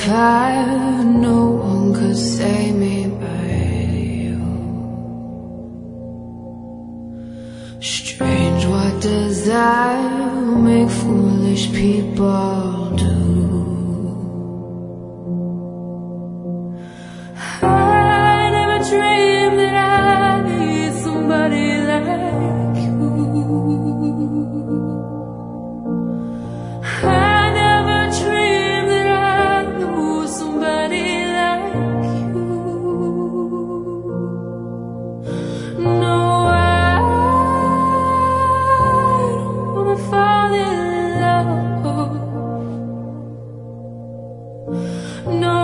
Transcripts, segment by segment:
25, no one could save me but you. Strange what desire make foolish people do. I never dreamed that I need somebody like you. I never dreamed that I knew somebody like you. No, I don't wanna fall in love. No,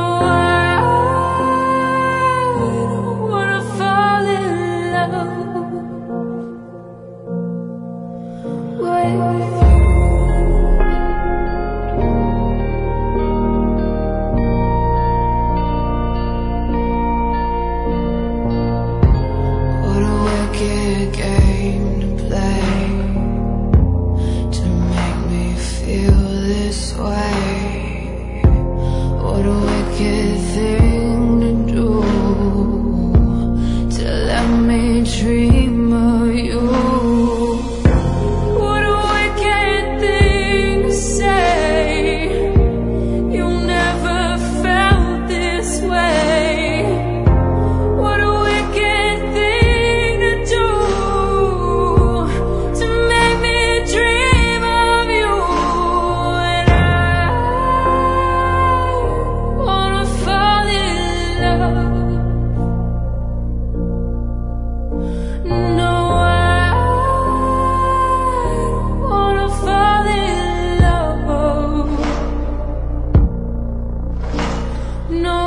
no.